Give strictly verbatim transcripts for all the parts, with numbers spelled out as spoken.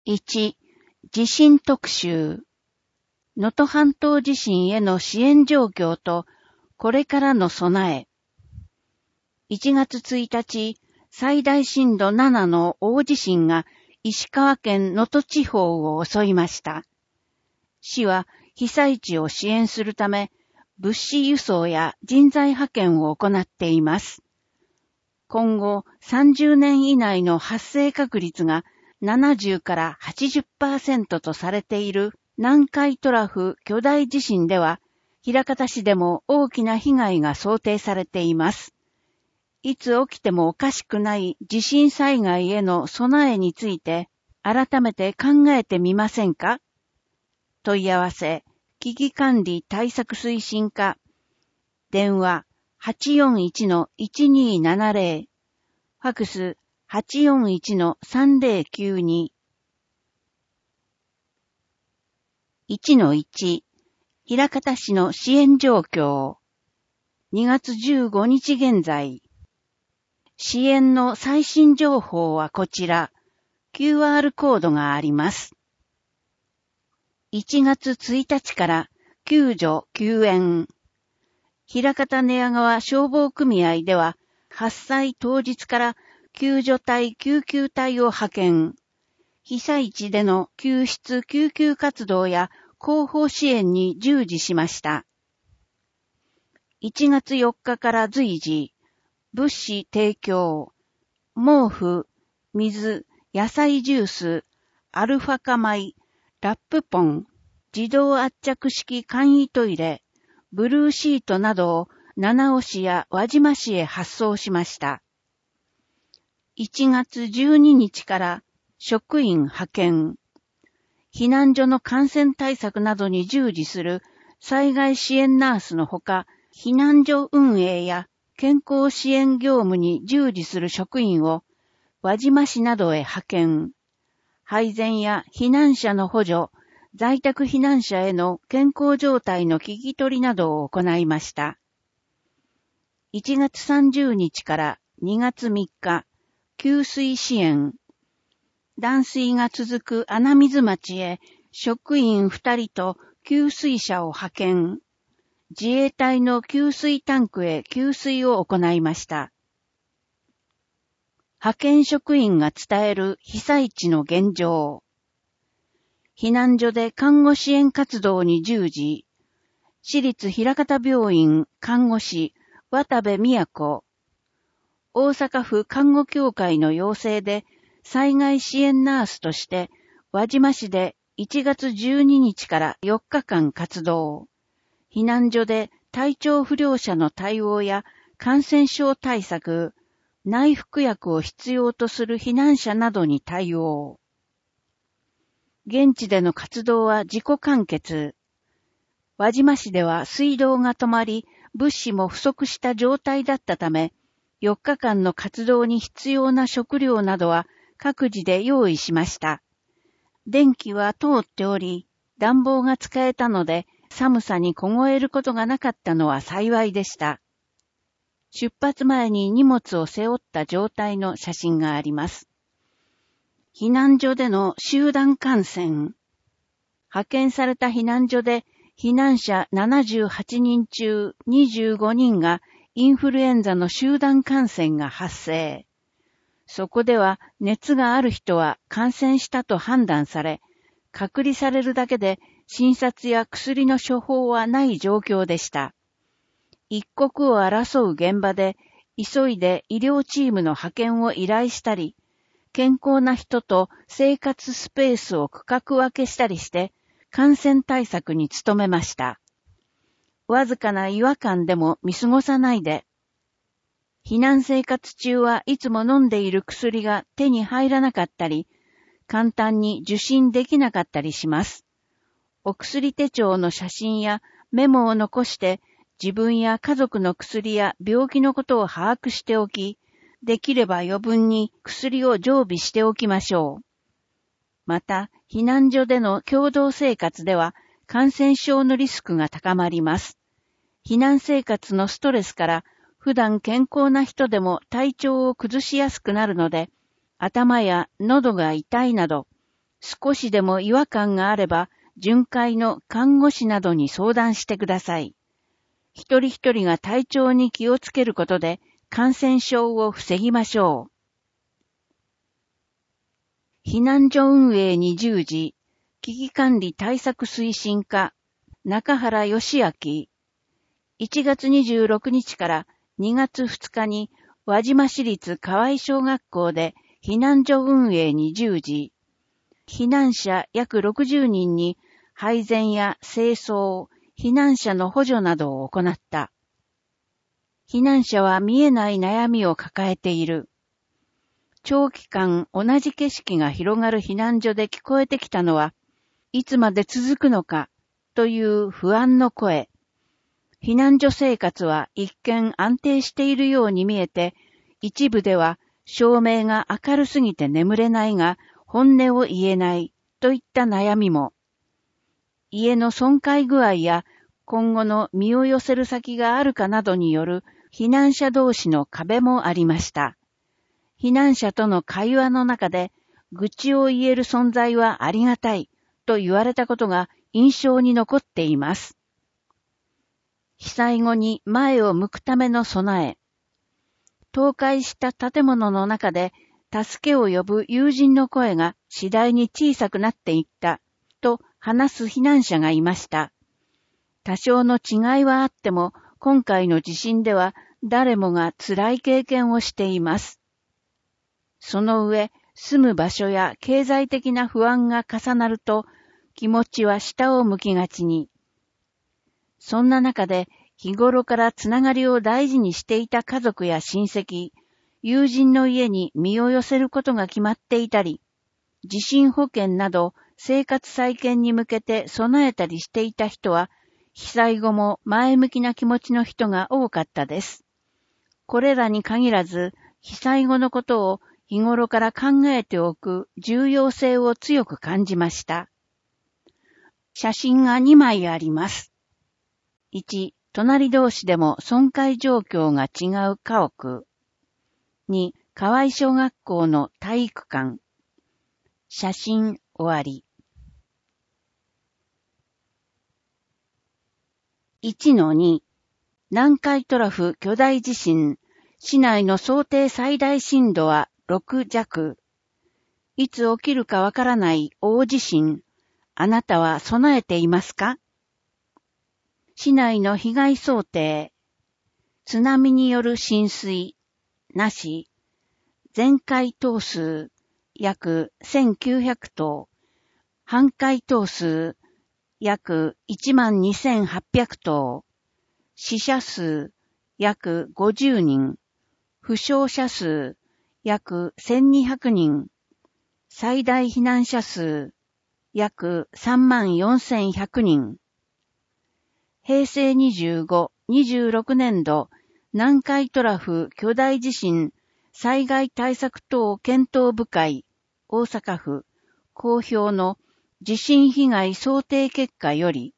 いち、地震特集。能登半島地震への支援状況と、これからの備え。いちがつついたち、最大震度ななの大地震が石川県能登地方を襲いました。市は被災地を支援するため、物資輸送や人材派遣を行っています。今後さんじゅうねん以内の発生確率がななじゅうからはちじゅっパーセント とされている南海トラフ巨大地震では、枚方市でも大きな被害が想定されています。いつ起きてもおかしくない地震災害への備えについて改めて考えてみませんか？問い合わせ、危機管理対策推進課、電話 はちよんいちのいちにーななぜろ、ファクス はちよんいちのさんぜろきゅうに。いちのいち、枚方市の支援状況。にがつじゅうごにち現在。支援の最新情報はこちら。キューアール コードがあります。いちがつついたちから救助・救援。枚方寝屋川消防組合では発災当日から救助隊・救急隊を派遣。被災地での救出・救急活動や後方支援に従事しました。いちがつよっかから随時、物資提供、毛布、水、野菜ジュース、アルファ化米、ラップポン、自動圧着式簡易トイレ、ブルーシートなどを七尾市や輪島市へ発送しました。いちがつじゅうににちから職員派遣、避難所の感染対策などに従事する災害支援ナースのほか、避難所運営や健康支援業務に従事する職員を輪島市などへ派遣、配膳や避難者の補助、在宅避難者への健康状態の聞き取りなどを行いました。いちがつさんじゅうにちからにがつみっか、給水支援。断水が続く穴水町へ職員ふたりと給水車を派遣。自衛隊の給水タンクへ給水を行いました。派遣職員が伝える被災地の現状。避難所で看護支援活動に従事。市立枚方病院看護師渡部美也子。大阪府看護協会の要請で災害支援ナースとして輪島市でいちがつじゅうににちからよっかかん活動。避難所で体調不良者の対応や感染症対策、内服薬を必要とする避難者などに対応。現地での活動は自己完結。輪島市では水道が止まり、物資も不足した状態だったため、よっかかんの活動に必要な食料などは各自で用意しました。電気は通っており、暖房が使えたので、寒さに凍えることがなかったのは幸いでした。出発前に荷物を背負った状態の写真があります。避難所での集団感染。派遣された避難所で避難者ななじゅうはちにんちゅうにじゅうごにんがインフルエンザの集団感染が発生。そこでは熱がある人は感染したと判断され、隔離されるだけで診察や薬の処方はない状況でした。一刻を争う現場で急いで医療チームの派遣を依頼したり、健康な人と生活スペースを区画分けしたりして感染対策に努めました。わずかな違和感でも見過ごさないで。避難生活中はいつも飲んでいる薬が手に入らなかったり、簡単に受診できなかったりします。お薬手帳の写真やメモを残して自分や家族の薬や病気のことを把握しておき、できれば余分に薬を常備しておきましょう。また、避難所での共同生活では感染症のリスクが高まります。避難生活のストレスから普段健康な人でも体調を崩しやすくなるので、頭や喉が痛いなど、 少しでも違和感があれば、巡回の看護師などに相談してください。一人一人が体調に気をつけることで感染症を防ぎましょう。避難所運営に従事、危機管理対策推進課、中原義明。いちがつにじゅうろくにちからにがつふつかに輪島市立河合小学校で避難所運営に従事、避難者約ろくじゅうにんに配膳や清掃、避難者の補助などを行った。避難者は見えない悩みを抱えている。長期間同じ景色が広がる避難所で聞こえてきたのは、いつまで続くのかという不安の声。避難所生活は一見安定しているように見えて、一部では照明が明るすぎて眠れないが本音を言えないといった悩みも。家の損壊具合や今後の身を寄せる先があるかなどによる避難者同士の壁もありました。避難者との会話の中で、愚痴を言える存在はありがたいと言われたことが印象に残っています。被災後に前を向くための備え。倒壊した建物の中で助けを呼ぶ友人の声が次第に小さくなっていったと話す避難者がいました。多少の違いはあっても、今回の地震では誰もが辛い経験をしています。その上、住む場所や経済的な不安が重なると、気持ちは下を向きがちに。そんな中で、日頃からつながりを大事にしていた家族や親戚、友人の家に身を寄せることが決まっていたり、地震保険など生活再建に向けて備えたりしていた人は、被災後も前向きな気持ちの人が多かったです。これらに限らず、被災後のことを日頃から考えておく重要性を強く感じました。写真がにまいあります。いち、隣同士でも損壊状況が違う家屋。に、河合小学校の体育館。写真終わり。いちのに、南海トラフ巨大地震。市内の想定最大震度はろくじゃく。いつ起きるかわからない大地震。あなたは備えていますか？市内の被害想定。津波による浸水。なし。全壊棟数。約せんきゅうひゃくとう。半壊棟数。約いちまんにせんはっぴゃくとう。死者数。約ごじゅうにん。負傷者数。約せんにひゃくにん。最大避難者数。約さんまんよんせんひゃくにん。へいせいにじゅうご、にじゅうろくねんど南海トラフ巨大地震災害対策等検討部会大阪府公表の地震被害想定結果より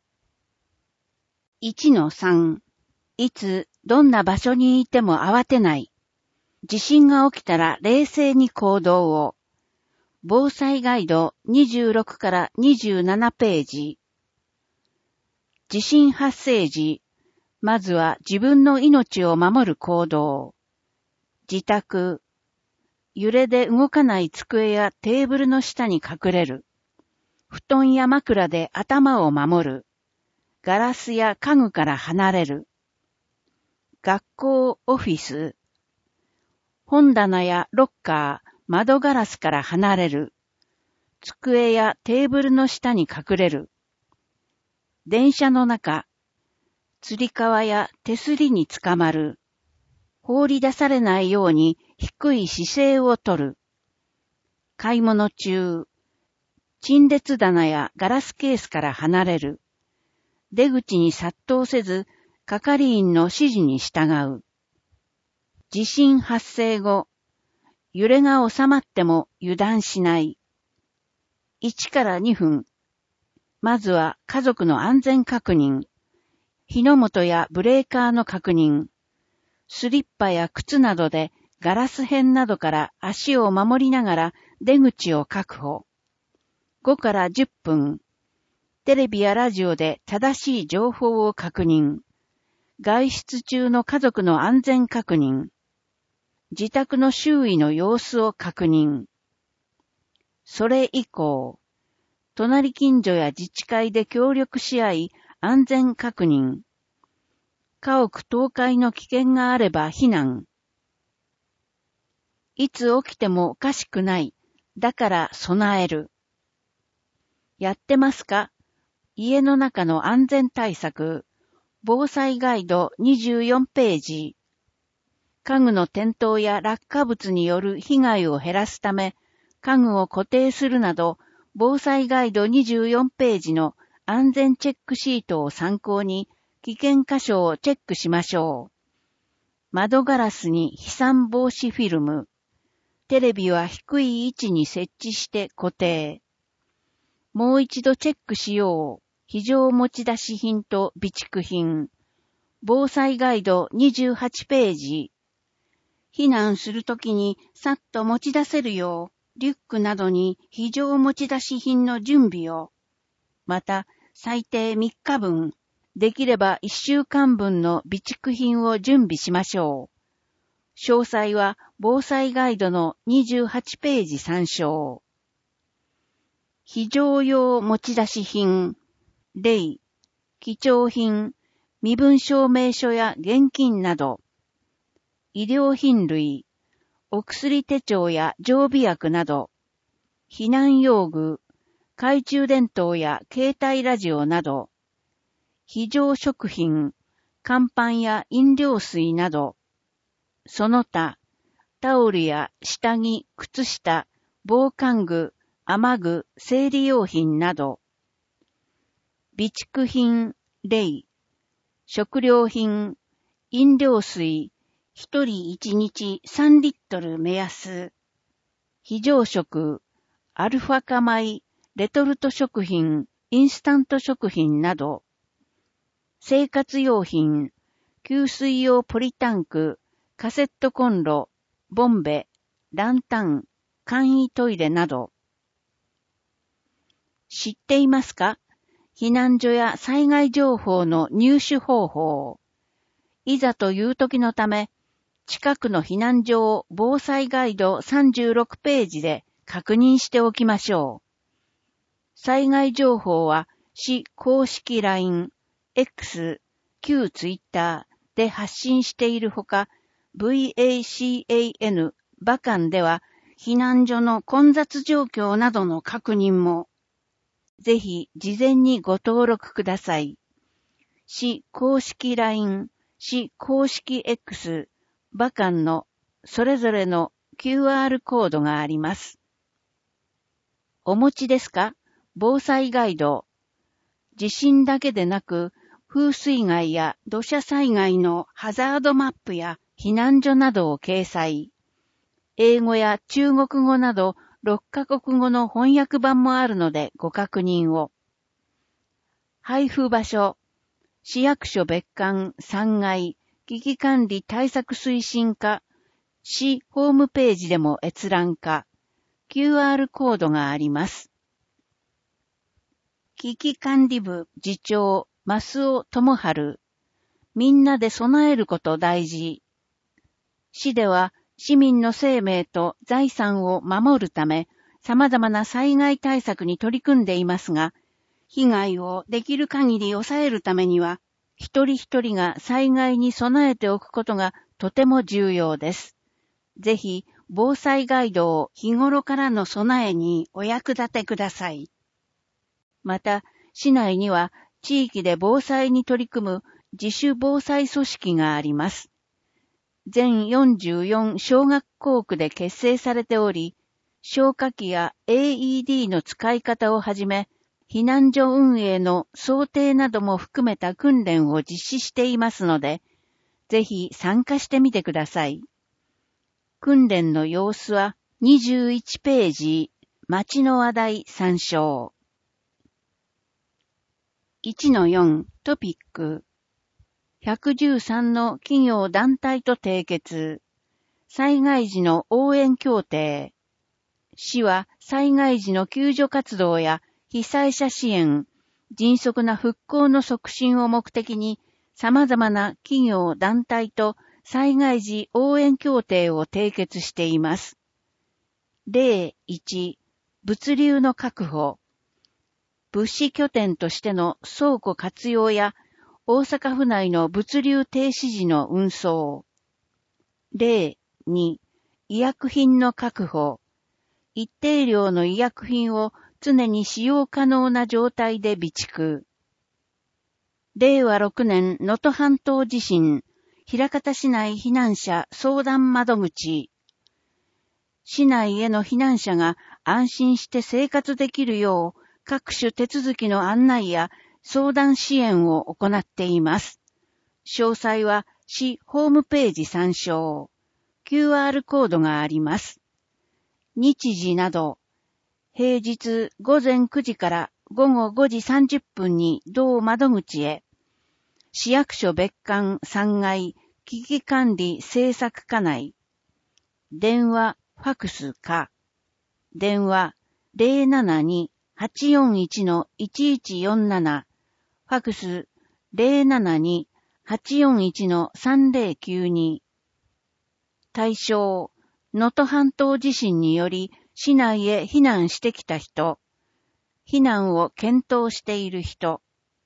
いちのさん いつどんな場所にいても慌てない。地震が起きたら冷静に行動を。防災ガイドにじゅうろくからにじゅうななページ。地震発生時、まずは自分の命を守る行動。自宅。揺れで動かない机やテーブルの下に隠れる。布団や枕で頭を守る。ガラスや家具から離れる。学校、オフィス。本棚やロッカー、窓ガラスから離れる。机やテーブルの下に隠れる。電車の中。つり革や手すりにつかまる。放り出されないように低い姿勢をとる。買い物中。陳列棚やガラスケースから離れる。出口に殺到せず、係員の指示に従う。地震発生後。揺れが収まっても油断しない。いちからにふん。まずは家族の安全確認。火の元やブレーカーの確認。スリッパや靴などでガラス片などから足を守りながら出口を確保。 ごからじゅっぷん、テレビやラジオで正しい情報を確認、外出中の家族の安全確認、自宅の周囲の様子を確認。それ以降、隣近所や自治会で協力し合い安全確認。家屋倒壊の危険があれば避難。いつ起きてもおかしくない。だから備える。やってますか？家の中の安全対策。防災ガイドにじゅうよんページ。家具の転倒や落下物による被害を減らすため、家具を固定するなど、防災ガイドにじゅうよんページの安全チェックシートを参考に、危険箇所をチェックしましょう。窓ガラスに飛散防止フィルム。テレビは低い位置に設置して固定。もう一度チェックしよう。非常持ち出し品と備蓄品。防災ガイドにじゅうはちページ。避難するときにさっと持ち出せるよう、リュックなどに非常持ち出し品の準備を。また、最低みっかぶん、できればいっしゅうかんぶんの備蓄品を準備しましょう。詳細は防災ガイドのにじゅうはちページ参照。非常用持ち出し品、例、貴重品、身分証明書や現金など、医療品類、お薬手帳や常備薬など、避難用具、懐中電灯や携帯ラジオなど、非常食品、乾パンや飲料水など、その他、タオルや下着、靴下、防寒具、雨具、生理用品など、備蓄品、例、食料品、飲料水、一人一日さんリットル目安、非常食、アルファ化米、レトルト食品、インスタント食品など、生活用品、給水用ポリタンク、カセットコンロ、ボンベ、ランタン、簡易トイレなど。知っていますか？避難所や災害情報の入手方法。いざという時のため、近くの避難所を防災ガイドさんじゅうろくページで確認しておきましょう。災害情報は市公式 ライン、X、旧 Twitter で発信しているほか、ブイエーシーエーエヌ バカンでは避難所の混雑状況などの確認も、ぜひ事前にご登録ください。市公式 ライン、市公式 X、バカンのそれぞれの キューアール コードがあります。お持ちですか？防災ガイド。地震だけでなく、風水害や土砂災害のハザードマップや避難所などを掲載。英語や中国語などろっカ国語の翻訳版もあるのでご確認を。配布場所。市役所別館さんがい危機管理対策推進課。市ホームページでも閲覧可。キューアール コードがあります。危機管理部次長、増尾智春。みんなで備えること大事。市では市民の生命と財産を守るため、様々な災害対策に取り組んでいますが、被害をできる限り抑えるためには、一人一人が災害に備えておくことがとても重要です。ぜひ、防災ガイドを日頃からの備えにお役立てください。また、市内には地域で防災に取り組む自主防災組織があります。全よんじゅうよん小学校区で結成されており、消火器や エーイーディー の使い方をはじめ、避難所運営の想定なども含めた訓練を実施していますので、ぜひ参加してみてください。訓練の様子はにじゅういちページ、町の話題参照。いちのよん トピック。ひゃくじゅうさんの企業団体と締結。災害時の応援協定。 市は災害時の救助活動や被災者支援、迅速な復興の促進を目的に様々な企業団体と災害時応援協定を締結しています。例いち、物流の確保。物資拠点としての倉庫活用や大阪府内の物流停止時の運送。例に、医薬品の確保。一定量の医薬品を常に使用可能な状態で備蓄。れいわろくねん能登半島地震、枚方市内避難者相談窓口。市内への避難者が安心して生活できるよう、各種手続きの案内や相談支援を行っています。詳細は市ホームページ参照。キューアール コードがあります。日時など、平日ごぜんくじからごごごじさんじゅっぷんに同窓口へ、市役所別館さんがい危機管理政策課内、電話、ファクスか、電話 ゼロななに はちよんいち のいちいちよんなな、ファクス ゼロななに はちよんいち のさんぜろきゅうに。対象、能登半島地震により市内へ避難してきた人、避難を検討している人、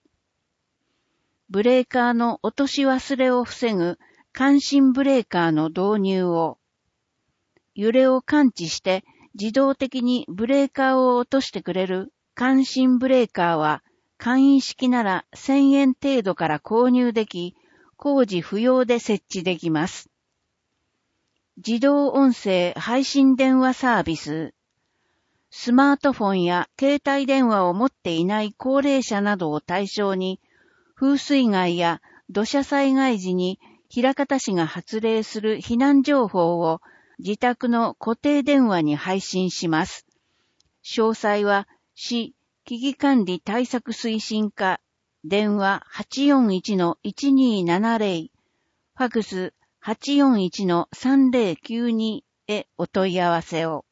ブレーカーの落とし忘れを防ぐ感震ブレーカーの導入を、揺れを感知して自動的にブレーカーを落としてくれる感震ブレーカーは簡易式ならせんえん程度から購入でき、工事不要で設置できます。自動音声配信電話サービス。スマートフォンや携帯電話を持っていない高齢者などを対象に、風水害や土砂災害時に枚方市が発令する避難情報を自宅の固定電話に配信します。詳細は市危機管理対策推進課電話 はちよんいち のいちにーななぜろ、ファクス はちよんいち のさんぜろきゅうにへお問い合わせを。